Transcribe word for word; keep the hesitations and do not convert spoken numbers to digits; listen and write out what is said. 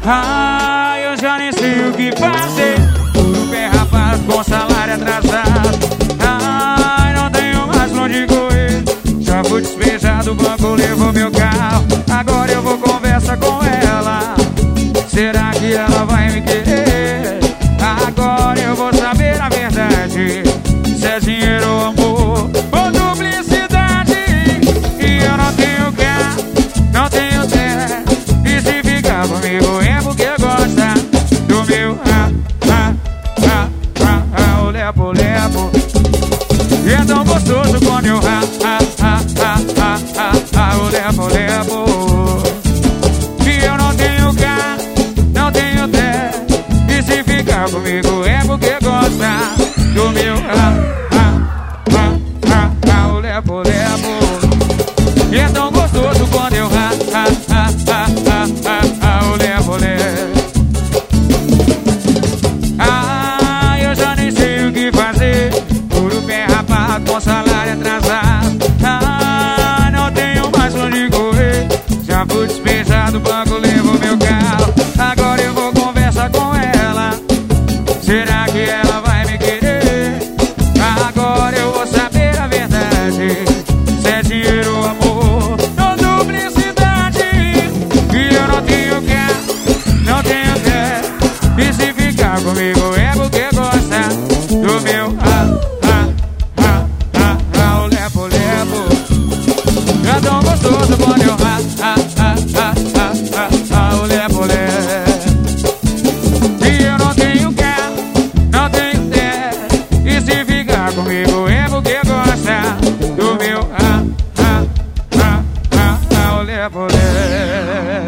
Ah, eu já nem sei o que fazer. Tudo bem, rapaz, com salário atrasado. Ai, não tenho mais onde correr. Já fui despejado, o banco levou meu carro. Agora eu vou conversar com ela. Será que ela vai me querer? Agora eu vou saber a verdade. Se é dinheiro ou amor ou duplicidade. E eu não tenho carro, não tenho terra. E se ficar comigo é porque gosta do meu ah, ah, ah, ah, ah, o lepo, lepo. E é tão gostoso quando eu ah, ah, ah, ah, ah, ah, ah, o lepo, lepo. E eu não tenho carro, não tenho terra. E se ficar comigo é porque gosta do meu ah, ah, ah, ah, ah, o lepo, lepo. E é tão gostoso quando eu ah, ah, ah, ah, ah, ah, ah, o lepo, lepo. Ah, eu já nem sei o que fazer. Puro pé rapado, com salário atrasado. Ah, não tenho mais onde correr. Já fui despejado, o banco levou meu carro. Agora eu vou conversar com ela. Será que ela vai me querer? Agora eu vou saber a verdade. Se é dinheiro ou amor ou duplicidade. E eu não tenho carro, não tenho terra. E se ficar comigo é porque gosta do meu ah, ah, ah, ah, ah, o lepo, lepo. É tão gostoso quando eu ah, ah, ah, ah, ah, ah, ah, o lepo, lepo. E eu não tenho carro, não tenho terra. E se ficar comigo é porque gosta do meu ah, ah, ah, ah, ah, o lepo, lepo.